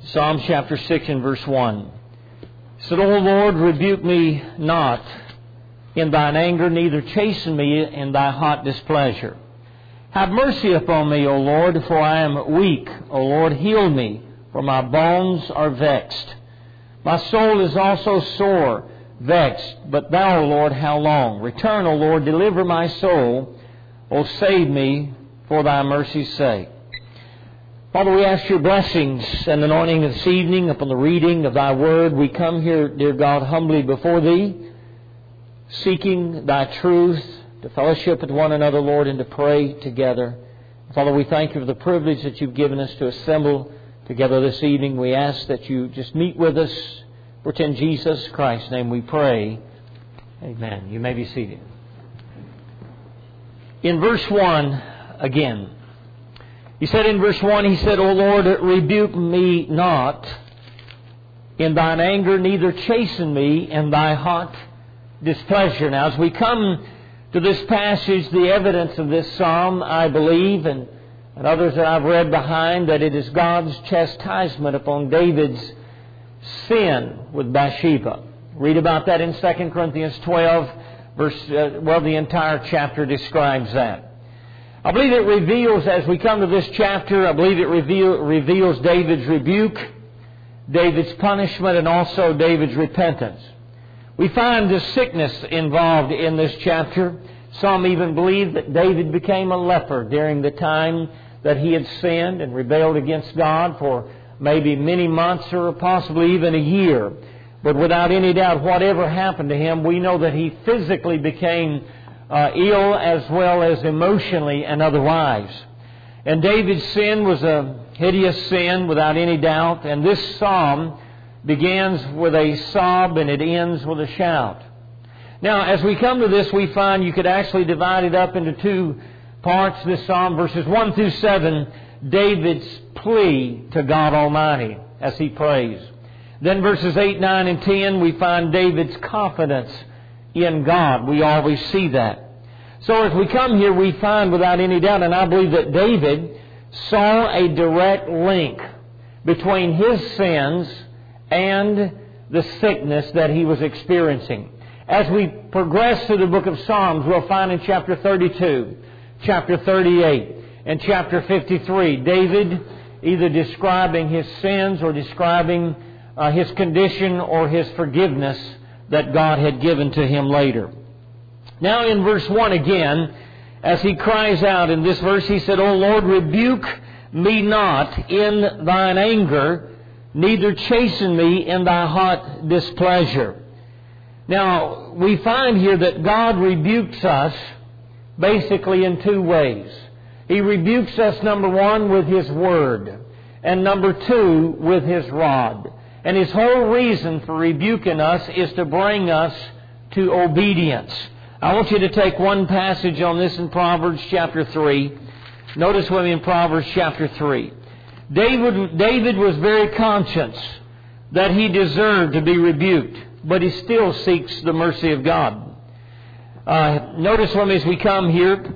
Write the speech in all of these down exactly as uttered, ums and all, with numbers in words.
Psalm chapter six and verse one. It said, O Lord, rebuke me not in thine anger, neither chasten me in thy hot displeasure. Have mercy upon me, O Lord, for I am weak. O Lord, heal me, for my bones are vexed. My soul is also sore vexed, but thou, O Lord, how long? Return, O Lord, deliver my soul. O save me for thy mercy's sake. Father, we ask your blessings and anointing this evening upon the reading of thy word. We come here, dear God, humbly before thee, seeking thy truth, to fellowship with one another, Lord, and to pray together. Father, we thank you for the privilege that you've given us to assemble together this evening. We ask that you just meet with us. For in Jesus Christ's name we pray. Amen. You may be seated. In verse one, again, he said in verse one, he said, O Lord, rebuke me not in thine anger, neither chasten me in thy hot displeasure. Now, as we come to this passage, the evidence of this psalm, I believe, and, and others that I've read behind, that it is God's chastisement upon David's sin with Bathsheba. Read about that in Second Corinthians twelve, verse, uh, well, the entire chapter describes that. I believe it reveals, as we come to this chapter, I believe it reveal, reveals David's rebuke, David's punishment, and also David's repentance. We find the sickness involved in this chapter. Some even believe that David became a leper during the time that he had sinned and rebelled against God for maybe many months or possibly even a year. But without any doubt, whatever happened to him, we know that he physically became uh, ill as well as emotionally and otherwise. And David's sin was a hideous sin without any doubt. And this psalm begins with a sob and it ends with a shout. Now, as we come to this, we find you could actually divide it up into two parts, this psalm. Verses one through seven, David's plea to God Almighty as he prays. Then verses eight, nine, and ten, we find David's confidence in God. We always see that. So as we come here, we find without any doubt, and I believe that David saw a direct link between his sins and the sickness that he was experiencing. As we progress through the book of Psalms, we'll find in chapter thirty-two, chapter thirty-eight, and chapter fifty-three, David either describing his sins or describing uh, his condition or his forgiveness that God had given to him later. Now in verse one again, as he cries out in this verse, he said, O Lord, rebuke me not in thine anger, neither chasten me in thy hot displeasure. Now, we find here that God rebukes us basically in two ways. He rebukes us, number one, with His Word, and number two, with His rod. And His whole reason for rebuking us is to bring us to obedience. I want you to take one passage on this in Proverbs chapter three. Notice with me in Proverbs chapter three. David, David was very conscious that he deserved to be rebuked, but he still seeks the mercy of God. Uh, notice with me as we come here,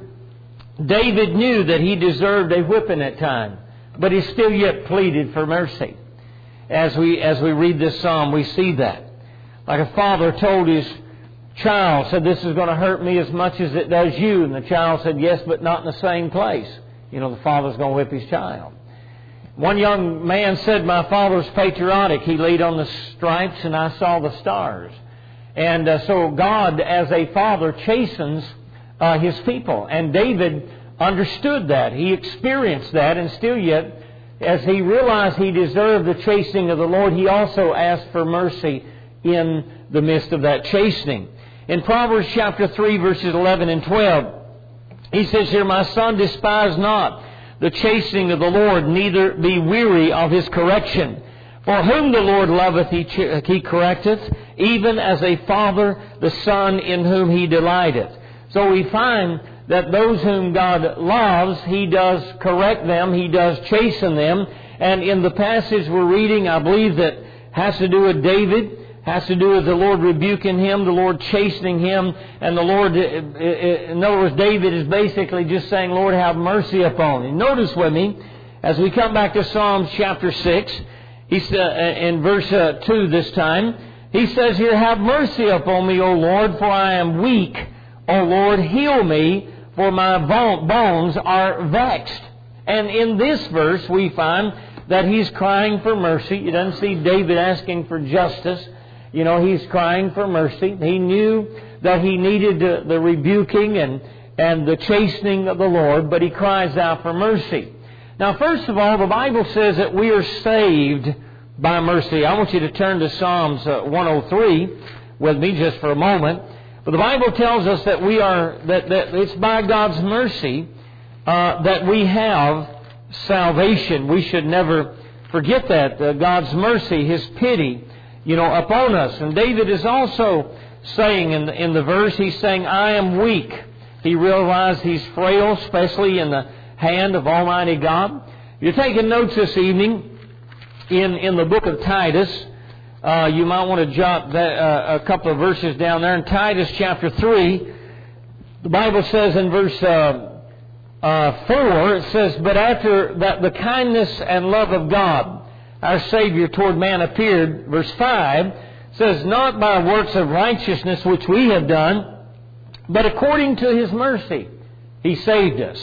David knew that he deserved a whipping at time, but he still yet pleaded for mercy. As we as we read this psalm, we see that. Like a father told his child, said, this is going to hurt me as much as it does you. And the child said, yes, but not in the same place. You know, the father's going to whip his child. One young man said, my father was patriotic. He laid on the stripes and I saw the stars. And uh, so God, as a father, chastens uh, His people. And David understood that. He experienced that. And still yet, as he realized he deserved the chastening of the Lord, he also asked for mercy in the midst of that chastening. In Proverbs chapter three, verses eleven and twelve, he says here, my son, despise not the chastening of the Lord, neither be weary of His correction. For whom the Lord loveth, He, ch- he correcteth, even as a father the son in whom He delighteth. So we find that those whom God loves, He does correct them, He does chasten them. And in the passage we're reading, I believe that has to do with David, has to do with the Lord rebuking him, the Lord chastening him, and the Lord, in other words, David is basically just saying, Lord, have mercy upon him. Notice with me, as we come back to Psalms chapter six, He's uh, in verse uh, two this time. He says here, "Have mercy upon me, O Lord, for I am weak. O Lord, heal me, for my bones are vexed." And in this verse we find that he's crying for mercy. You don't see David asking for justice. You know, he's crying for mercy. He knew that he needed the, the rebuking and, and the chastening of the Lord, but he cries out for mercy. Now, first of all, the Bible says that we are saved by mercy. I want you to turn to Psalms one oh three with me just for a moment. But the Bible tells us that we are that, that it's by God's mercy uh, that we have salvation. We should never forget that. Uh, God's mercy, His pity, you know, upon us. And David is also saying in the, in the verse, he's saying, "I am weak." He realized he's frail, especially in the hand of Almighty God. You're taking notes this evening in, in the book of Titus. Uh, you might want to jot that, uh, a couple of verses down there. In Titus chapter three, the Bible says in verse uh, uh, four, it says, "But after that the kindness and love of God, our Savior toward man appeared," verse five says, "not by works of righteousness which we have done, but according to His mercy He saved us,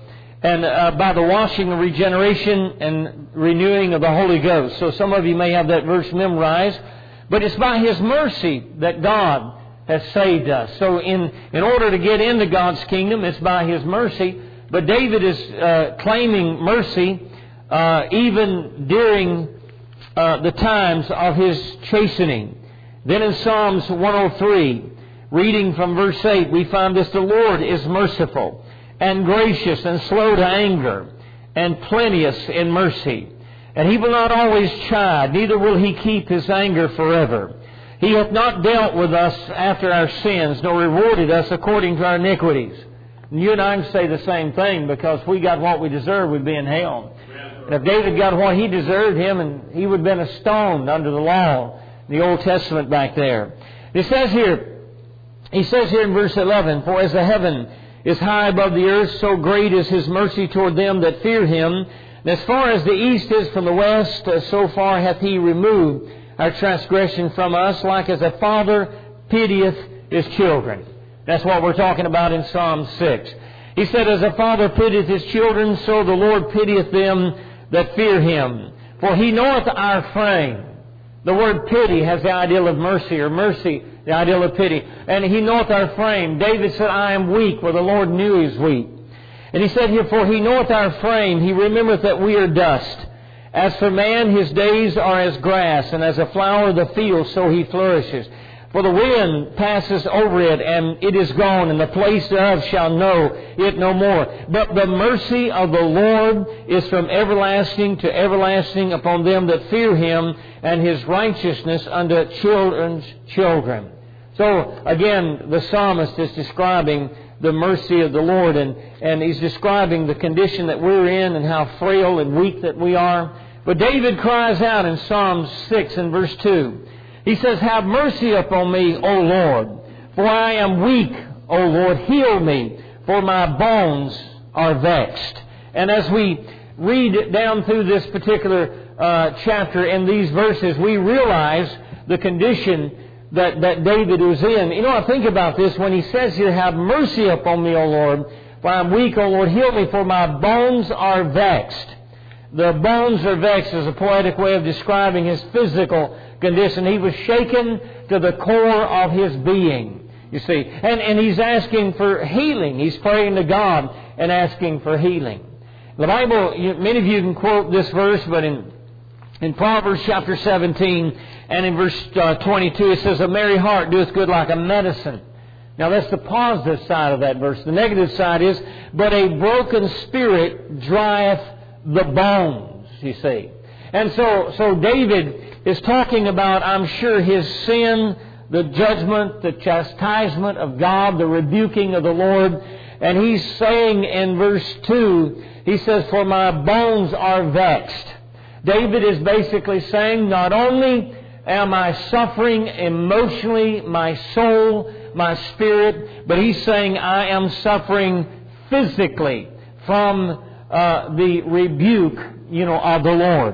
and uh, by the washing of regeneration and renewing of the Holy Ghost." So some of you may have that verse memorized, but it's by His mercy that God has saved us. So in, in order to get into God's kingdom, it's by His mercy. But David is uh, claiming mercy uh, even during uh, the times of his chastening. Then in Psalms one oh three, reading from verse eight, we find this: "The Lord is merciful and gracious and slow to anger and plenteous in mercy. And He will not always chide, neither will He keep His anger forever. He hath not dealt with us after our sins, nor rewarded us according to our iniquities." And you and I can say the same thing, because if we got what we deserve, we'd be in hell. And if David got what he deserved, him and he would have been stoned under the law in the Old Testament back there. It says here, he says here in verse eleven, "For as the heaven is high above the earth, so great is His mercy toward them that fear Him. And as far as the east is from the west, so far hath He removed our transgression from us, like as a father pitieth his children." That's what we're talking about in Psalm six. He said, "As a father pitieth his children, so the Lord pitieth them that fear Him. For He knoweth our frame." The word pity has the ideal of mercy, or mercy, the ideal of pity. "And He knoweth our frame." David said, "I am weak," well, the Lord knew he was weak. And he said here, "For He knoweth our frame, He remembereth that we are dust. As for man, his days are as grass, and as a flower of the field, so he flourishes. For the wind passes over it, and it is gone, and the place thereof shall know it no more. But the mercy of the Lord is from everlasting to everlasting upon them that fear Him, and His righteousness unto children's children." So, again, the psalmist is describing the mercy of the Lord, and, and he's describing the condition that we're in and how frail and weak that we are. But David cries out in Psalm six and verse two. He says, "Have mercy upon me, O Lord, for I am weak. O Lord, heal me, for my bones are vexed." And as we read down through this particular uh, chapter in these verses, we realize the condition that, that David was in. You know, I think about this when he says here, "Have mercy upon me, O Lord, for I am weak. O Lord, heal me, for my bones are vexed." The bones are vexed is a poetic way of describing his physical condition. He was shaken to the core of his being, you see. And, and he's asking for healing. He's praying to God and asking for healing. The Bible, you, many of you can quote this verse, but in, in Proverbs chapter seventeen and in verse uh, twenty-two, it says, "A merry heart doeth good like a medicine." Now that's the positive side of that verse. The negative side is, "But a broken spirit drieth the bones," you see. And so, so David is talking about, I'm sure, his sin, the judgment, the chastisement of God, the rebuking of the Lord. And he's saying in verse two, he says, "For my bones are vexed." David is basically saying, not only am I suffering emotionally, my soul, my spirit, but he's saying I am suffering physically from uh, the rebuke, you know, of the Lord.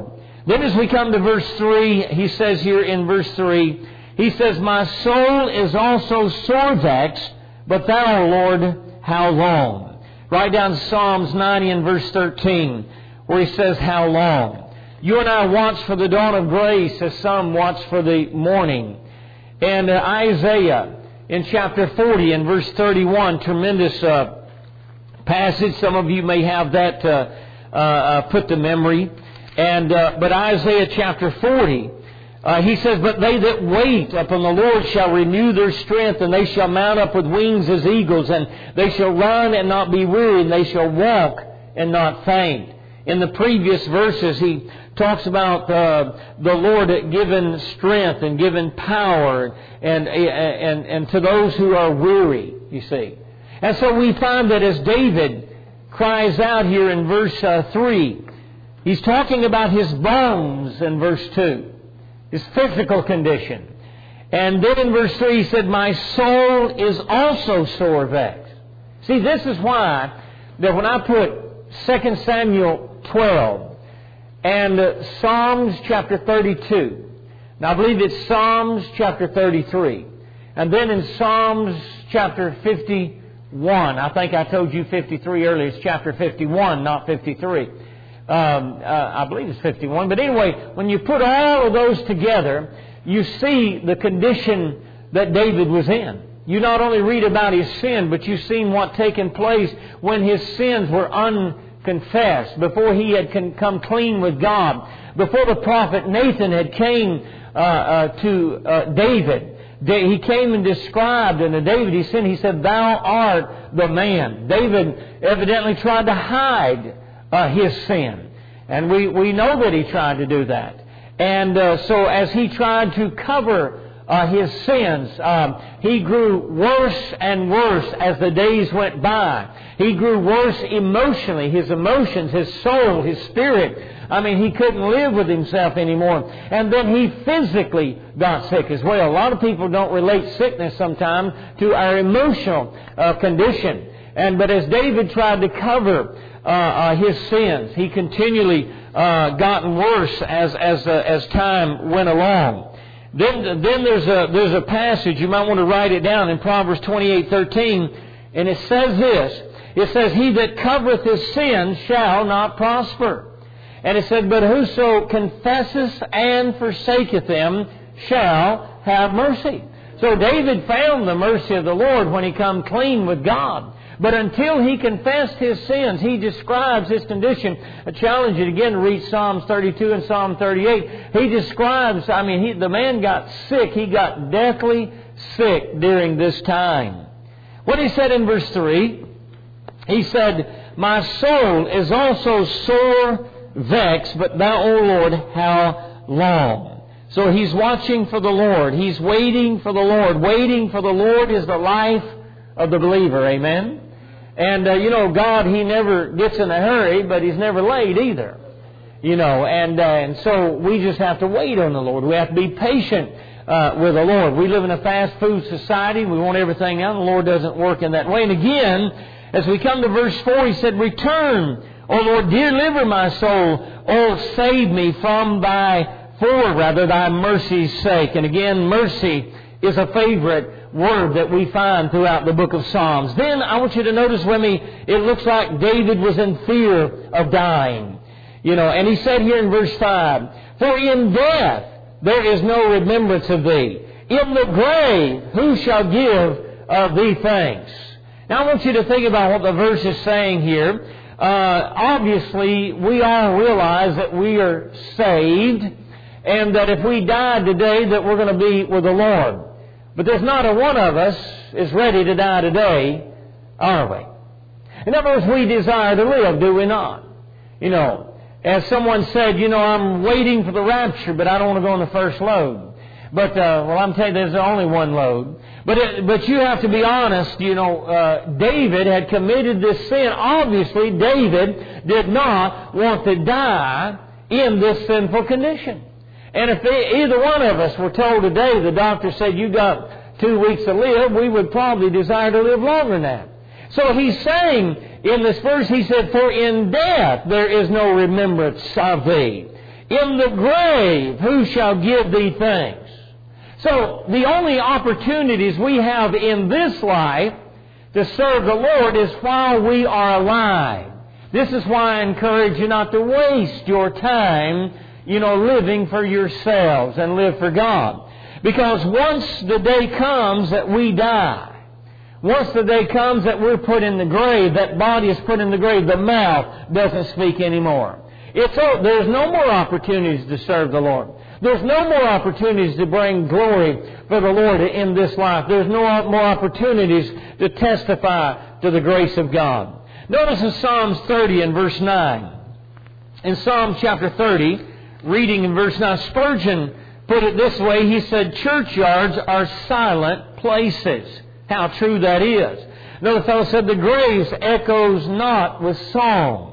Then as we come to verse three, he says here in verse three, he says, my soul is also sore vexed, but thou, O Lord, how long? Right down to Psalms ninety and verse thirteen, where he says, how long? You and I watch for the dawn of grace as some watch for the morning. And uh, Isaiah in chapter forty and verse thirty-one, tremendous uh, passage. Some of you may have that uh, uh, uh, put to memory. And uh, but Isaiah chapter forty, uh, he says, but they that wait upon the Lord shall renew their strength, and they shall mount up with wings as eagles, and they shall run and not be weary, and they shall walk and not faint. In the previous verses, he talks about uh, the Lord given strength and given power, and, and and to those who are weary, you see. And so we find that as David cries out here in verse uh, three, he's talking about his bones in verse two, his physical condition. And then in verse three he said, my soul is also sore vexed. See, this is why that when I put Second Samuel twelve and uh, Psalms chapter thirty-two, now I believe it's Psalms chapter thirty-three, and then in Psalms chapter fifty-one, I think I told you fifty-three earlier, it's chapter fifty-one, not fifty-three. Um, uh, I believe it's fifty-one. But anyway, when you put all of those together, you see the condition that David was in. You not only read about his sin, but you've seen what taken place when his sins were unconfessed, before he had come clean with God, before the prophet Nathan had came uh, uh, to uh, David. He came and described unto David, he said, he said, thou art the man. David evidently tried to hide Uh, his sin. And we, we know that he tried to do that. And uh, so as he tried to cover uh, his sins, um, he grew worse and worse as the days went by. He grew worse emotionally. His emotions, his soul, his spirit. I mean, he couldn't live with himself anymore. And then he physically got sick as well. A lot of people don't relate sickness sometimes to our emotional uh, condition. And but as David tried to cover Uh, uh, his sins, he continually uh, gotten worse as as uh, as time went along. Then then there's a there's a passage you might want to write it down in Proverbs twenty-eight thirteen, and it says this. It says, "He that covereth his sins shall not prosper." And it said, "But whoso confesseth and forsaketh them shall have mercy." So David found the mercy of the Lord when he come clean with God. But until he confessed his sins, he describes his condition. I challenge you again to read Psalms thirty-two and Psalm thirty-eight. He describes, I mean, he, the man got sick. He got deathly sick during this time. What he said in verse three, he said, "My soul is also sore vexed, but thou, O Lord, how long?" So he's watching for the Lord. He's waiting for the Lord. Waiting for the Lord is the life of the believer. Amen? And, uh, you know, God, He never gets in a hurry, but He's never late either. You know, and, uh, and so we just have to wait on the Lord. We have to be patient uh, with the Lord. We live in a fast food society. We want everything out. The Lord doesn't work in that way. And again, as we come to verse four, He said, "Return, O Lord, deliver my soul. Oh, save me from Thy, for rather Thy mercy's sake." And again, mercy is a favorite word that we find throughout the book of Psalms. Then I want you to notice with me, it looks like David was in fear of dying. You know, and he said here in verse five, "For in death there is no remembrance of Thee. In the grave who shall give of Thee thanks?" Now I want you to think about what the verse is saying here. Uh, obviously, we all realize that we are saved, and that if we died today, that we're going to be with the Lord. But there's not a one of us is ready to die today, are we? In other words, we desire to live, do we not? You know, as someone said, you know, I'm waiting for the rapture, but I don't want to go on the first load. But, uh, well, I'm telling you, there's only one load. But it, but you have to be honest, you know, uh, David had committed this sin. Obviously, David did not want to die in this sinful condition. And if they, either one of us were told today, the doctor said you got two weeks to live, we would probably desire to live longer than that. So he's saying in this verse, he said, "For in death there is no remembrance of Thee." In the grave, who shall give thee thanks? So, the only opportunities we have in this life to serve the Lord is while we are alive. This is why I encourage you not to waste your time, you know, living for yourselves and live for God. Because once the day comes that we die, once the day comes that we're put in the grave, that body is put in the grave, the mouth doesn't speak anymore. It's oh, there's no more opportunities to serve the Lord. There's no more opportunities to bring glory for the Lord in this life. There's no more opportunities to testify to the grace of God. Notice in Psalms thirty and verse nine. In Psalm chapter thirty, reading in verse nine, Spurgeon put it this way. He said, churchyards are silent places. How true that is. Another fellow said, the grave echoes not with song.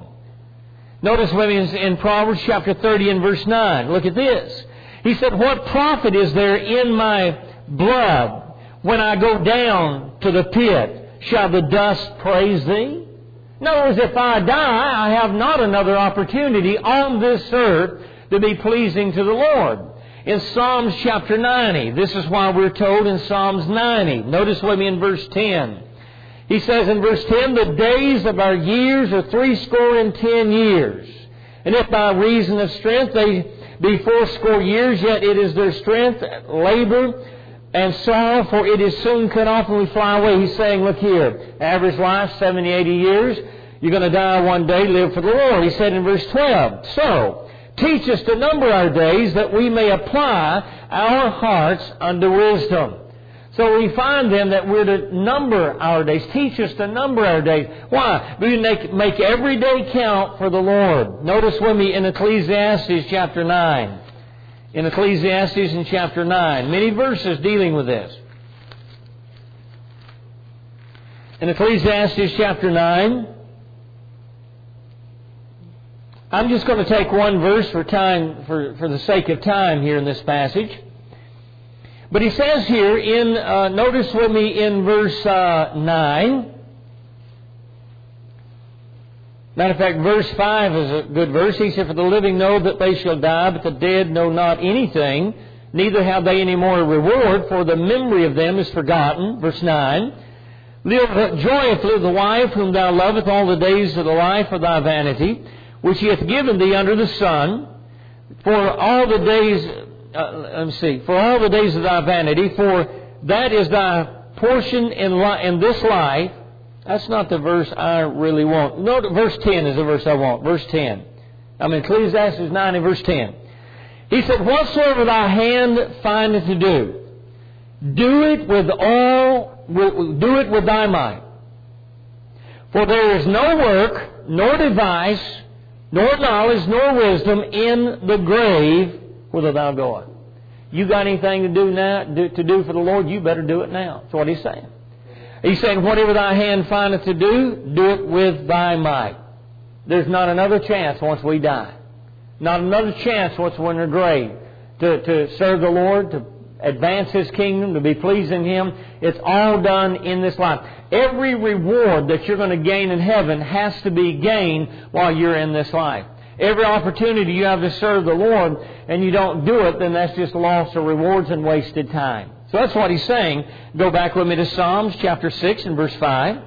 Notice with me in Proverbs chapter thirty and verse nine. Look at this. He said, what profit is there in my blood when I go down to the pit? Shall the dust praise thee? In other words, if I die, I have not another opportunity on this earth to be pleasing to the Lord. In Psalms chapter ninety, this is why we're told in Psalms ninety. Notice with me in verse ten. He says in verse ten, the days of our years are threescore and ten years. And if by reason of strength they be fourscore years, yet it is their strength, labor, and sorrow, for it is soon cut off and we fly away. He's saying, look here, average life, seventy, eighty years. You're going to die one day, live for the Lord. He said in verse twelve, so, teach us to number our days that we may apply our hearts unto wisdom. So we find then that we're to number our days. Teach us to number our days. Why? We make, make every day count for the Lord. Notice with me in Ecclesiastes chapter nine. In Ecclesiastes in chapter nine. Many verses dealing with this. In Ecclesiastes chapter nine. I'm just going to take one verse for time, for, for the sake of time here in this passage. But he says here in, uh, notice with me in verse uh, nine. Matter of fact, verse five is a good verse. He said, for the living know that they shall die, but the dead know not anything, neither have they any more reward, for the memory of them is forgotten. Verse nine. Live joyfully the wife whom thou lovest all the days of the life of thy vanity, which he hath given thee under the sun, for all the days... Uh, let me see. For all the days of thy vanity, for that is thy portion in, li- in this life. That's not the verse I really want. No, verse ten is the verse I want. Verse ten. I'm in Ecclesiastes nine and verse ten. He said, whatsoever thy hand findeth to do, do it with all, do it with thy might. For there is no work, nor device, nor knowledge, nor wisdom in the grave whither thou goest. You got anything to do now, do, to do for the Lord, you better do it now. That's what he's saying. He's saying, whatever thy hand findeth to do, do it with thy might. There's not another chance once we die. Not another chance once we're in the grave to, to serve the Lord, to advance His kingdom, to be pleasing Him. It's all done in this life. Every reward that you're going to gain in heaven has to be gained while you're in this life. Every opportunity you have to serve the Lord and you don't do it, then that's just loss of rewards and wasted time. So that's what he's saying. Go back with me to Psalms chapter six and verse five.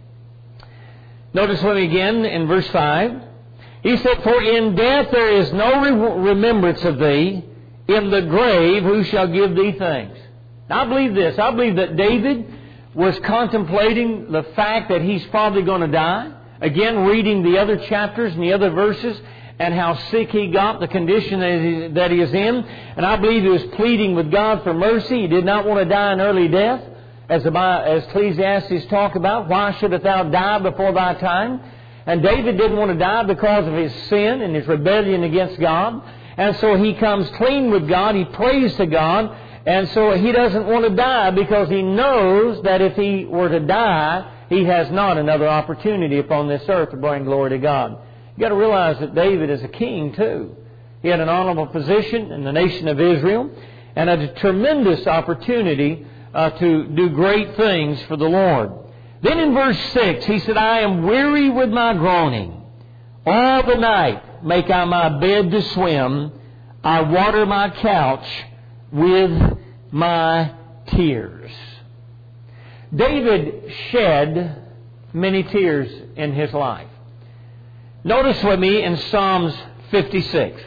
Notice with me again in verse five. He said, for in death there is no re- remembrance of thee. In the grave who shall give thee thanks? Now, I believe this. I believe that David was contemplating the fact that he's probably going to die. Again, reading the other chapters and the other verses, and how sick he got, the condition that he, that he is in. And I believe he was pleading with God for mercy. He did not want to die an early death, as, the, as Ecclesiastes talk about. Why shouldst thou die before thy time? And David didn't want to die because of his sin and his rebellion against God. And so he comes clean with God. He prays to God. And so he doesn't want to die because he knows that if he were to die, he has not another opportunity upon this earth to bring glory to God. You've got to realize that David is a king too. He had an honorable position in the nation of Israel and had a tremendous opportunity uh, to do great things for the Lord. Then in verse six, he said, I am weary with my groaning all the night. make I my bed to swim. I water my couch with my tears. David shed many tears in his life. Notice with me in Psalms fifty-six.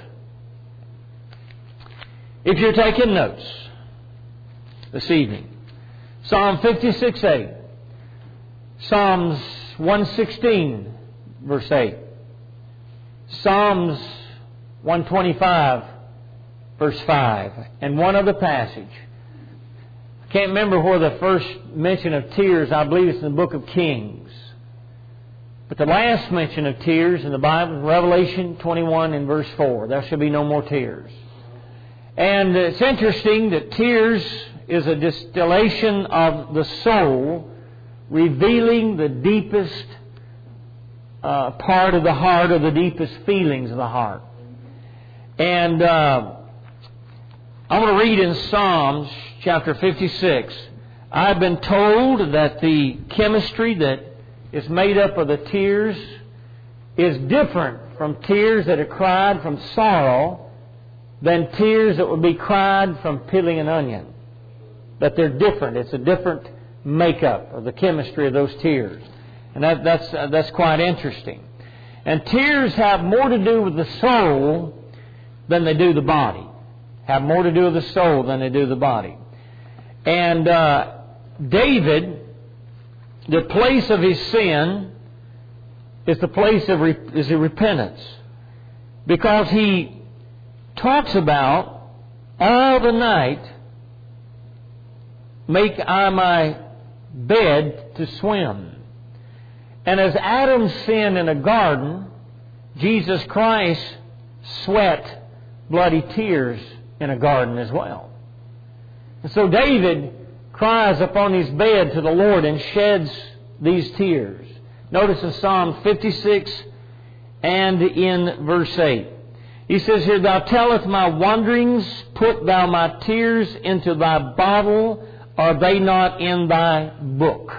If you're taking notes this evening, Psalm fifty-six eight, Psalms one sixteen verse eight, Psalms one twenty-five verse five, and one other passage. I can't remember where the first mention of tears, I believe it's in the book of Kings. But the last mention of tears in the Bible, Revelation twenty-one and verse four, there shall be no more tears. And it's interesting that tears is a distillation of the soul, revealing the deepest uh, part of the heart, or the deepest feelings of the heart. And uh, I want to read in Psalms chapter fifty-six. I've been told that the chemistry that is made up of the tears is different from tears that are cried from sorrow than tears that would be cried from peeling an onion. That they're different. It's a different makeup of the chemistry of those tears. And that, that's, uh, that's quite interesting. And tears have more to do with the soul than they do the body. Have more to do with the soul than they do the body. And uh, David, the place of his sin is the place of re- is a repentance. Because he talks about all the night make I my bed to swim. And as Adam sinned in a garden, Jesus Christ sweat bloody tears in a garden as well. And so David cries upon his bed to the Lord and sheds these tears. Notice in Psalm fifty-six and in verse eight. He says here, Thou tellest my wanderings, put Thou my tears into Thy bottle, are they not in Thy book?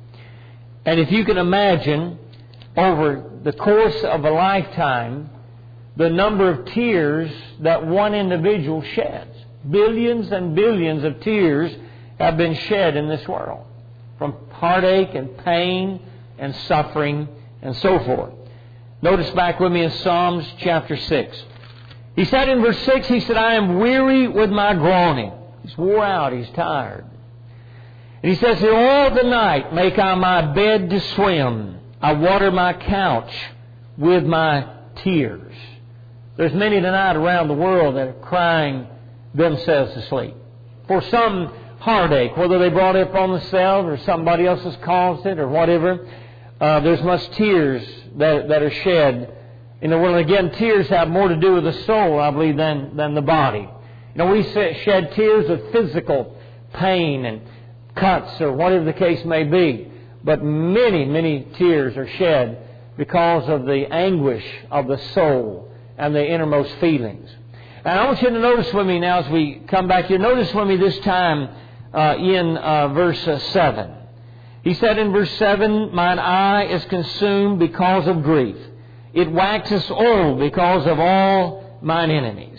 And if you can imagine, over the course of a lifetime, the number of tears that one individual sheds. Billions and billions of tears have been shed in this world. From heartache and pain and suffering and so forth. Notice back with me in Psalms chapter six. He said in verse six, he said, I am weary with my groaning. He's wore out, he's tired. And he says here, all the night make I my bed to swim. I water my couch with my tears. There's many tonight around the world that are crying themselves to sleep. For some heartache, whether they brought it upon themselves or somebody else has caused it or whatever, uh, there's much tears that, that are shed in the world. Again, tears have more to do with the soul, I believe, than, than the body. You know, we shed tears of physical pain and cuts or whatever the case may be. But many, many tears are shed because of the anguish of the soul and the innermost feelings. And I want you to notice with me now as we come back here. Notice with me this time uh, in uh, verse uh, seven. He said in verse seven, Mine eye is consumed because of grief. It waxes old because of all mine enemies.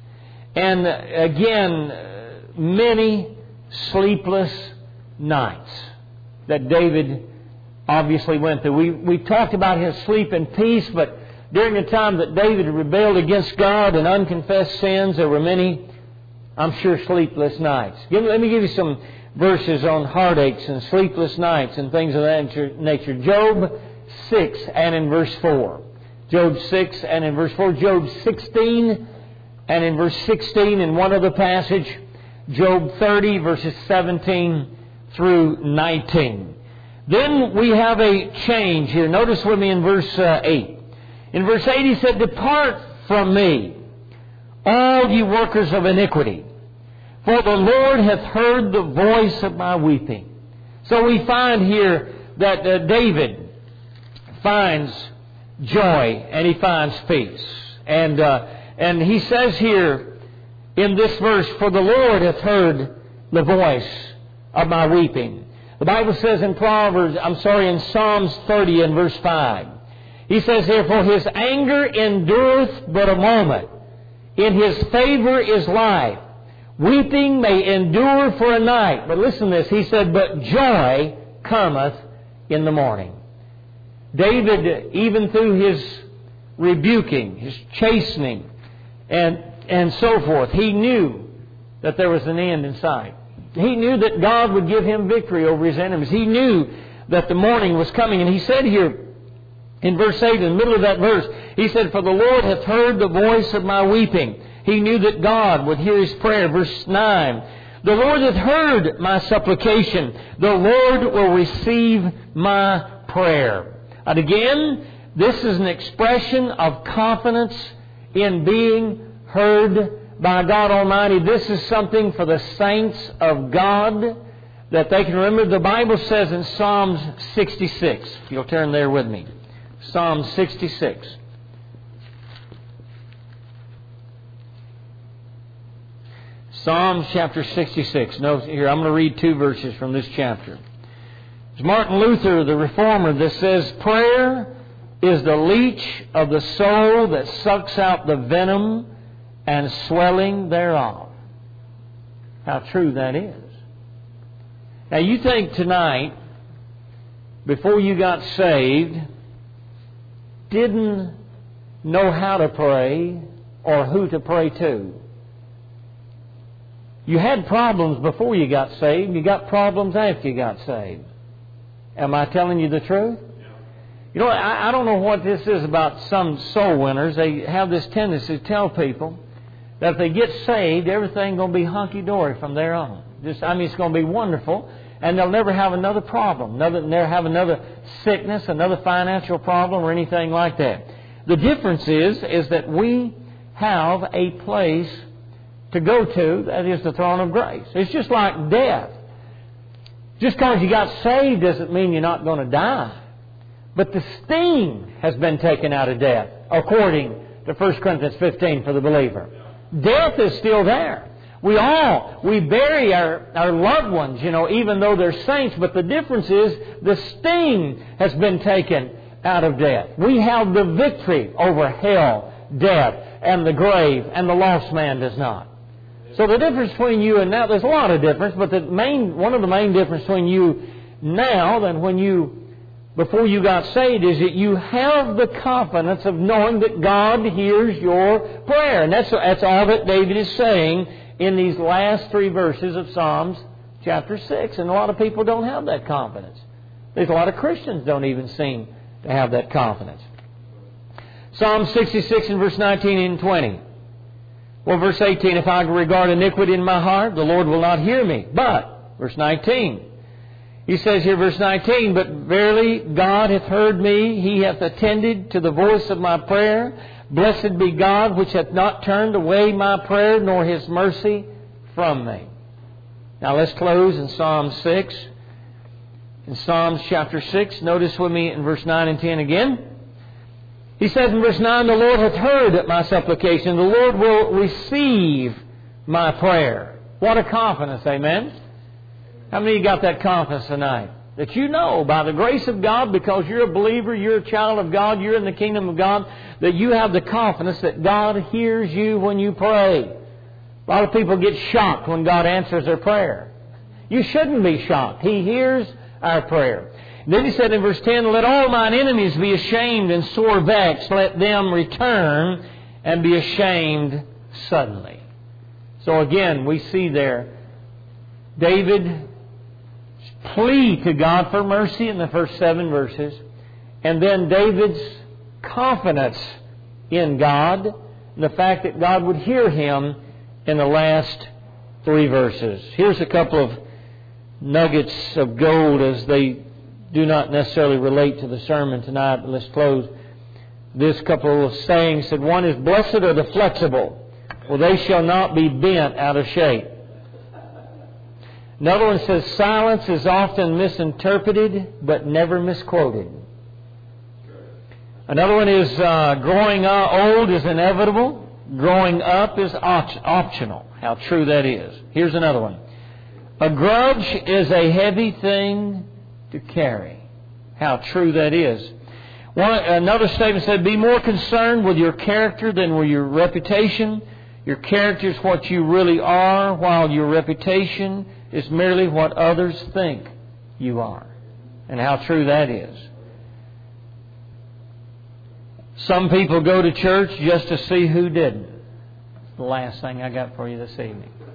And uh, again, uh, many sleepless nights that David obviously went through. We, we talked about his sleep in peace, but during the time that David rebelled against God and unconfessed sins, there were many, I'm sure, sleepless nights. Give, let me give you some verses on heartaches and sleepless nights and things of that nature. Job six and in verse four. Job six and in verse four. Job sixteen and in verse sixteen in one other passage. Job thirty verses seventeen through nineteen. Then we have a change here. Notice with me in verse uh, eight. In verse eight he said, Depart from me, all you workers of iniquity, for the Lord hath heard the voice of my weeping. So we find here that uh, David finds joy and he finds peace. And, uh, and he says here in this verse, For the Lord hath heard the voice of my weeping. The Bible says in Proverbs, I'm sorry, in Psalms thirty and verse five, He says here, for His anger endureth but a moment. In His favor is life. Weeping may endure for a night. But listen to this. He said, but joy cometh in the morning. David, even through his rebuking, his chastening, and, and so forth, he knew that there was an end in sight. He knew that God would give him victory over his enemies. He knew that the morning was coming. And he said here in verse eight, in the middle of that verse, he said, for the Lord hath heard the voice of my weeping. He knew that God would hear his prayer. Verse nine, the Lord hath heard my supplication. The Lord will receive my prayer. And again, this is an expression of confidence in being heard by God Almighty. This is something for the saints of God that they can remember. The Bible says in Psalms sixty-six, if you'll turn there with me. Psalm sixty-six. Psalm chapter sixty-six. Notice here, I'm going to read two verses from this chapter. It's Martin Luther, the Reformer, that says, prayer is the leech of the soul that sucks out the venom and swelling thereof. How true that is. Now you think tonight, before you got saved, didn't know how to pray or who to pray to. You had problems before you got saved. You got problems after you got saved. Am I telling you the truth? You know, I, I don't know what this is about some soul winners. They have this tendency to tell people that if they get saved, everything's going to be hunky-dory from there on. Just, I mean, it's going to be wonderful, and they'll never have another problem. Never, never have another sickness, another financial problem, or anything like that. The difference is, is that we have a place to go to, that is the throne of grace. It's just like death. Just because you got saved doesn't mean you're not going to die. But the sting has been taken out of death, according to First Corinthians fifteen for the believer. Death is still there. We all, we bury our, our loved ones, you know, even though they're saints. But the difference is the sting has been taken out of death. We have the victory over hell, death, and the grave, and the lost man does not. So the difference between you and now, there's a lot of difference, but the main, one of the main differences between you now than when you, before you got saved, is that you have the confidence of knowing that God hears your prayer. And that's, that's all that David is saying in these last three verses of Psalms chapter six. And a lot of people don't have that confidence. There's a lot of Christians don't even seem to have that confidence. Psalm sixty-six and verse nineteen and twenty. Well, verse eighteen, if I regard iniquity in my heart, the Lord will not hear me. But, verse nineteen, he says here, verse nineteen, but verily God hath heard me, He hath attended to the voice of my prayer. Blessed be God, which hath not turned away my prayer, nor His mercy from me. Now let's close in Psalm six. In Psalms chapter six, notice with me in verse nine and ten again. He says in verse nine, the Lord hath heard my supplication. The Lord will receive my prayer. What a confidence, amen? How many of you got that confidence tonight? That you know by the grace of God, because you're a believer, you're a child of God, you're in the kingdom of God, that you have the confidence that God hears you when you pray. A lot of people get shocked when God answers their prayer. You shouldn't be shocked. He hears our prayer. Then he said in verse ten, let all mine enemies be ashamed and sore vexed. Let them return and be ashamed suddenly. So again, we see there David's plea to God for mercy in the first seven verses. And then David's confidence in God, and the fact that God would hear him in the last three verses. Here's a couple of nuggets of gold as they do not necessarily relate to the sermon tonight, but let's close. This couple of sayings said, one is, blessed are the flexible, for they shall not be bent out of shape. Another one says, silence is often misinterpreted, but never misquoted. Another one is, uh, growing old is inevitable, growing up is op- optional. How true that is. Here's another one. A grudge is a heavy thing to carry. How true that is. One, another statement said, be more concerned with your character than with your reputation. Your character is what you really are, while your reputation is merely what others think you are. And how true that is. Some people go to church just to see who didn't. That's the last thing I got for you this evening.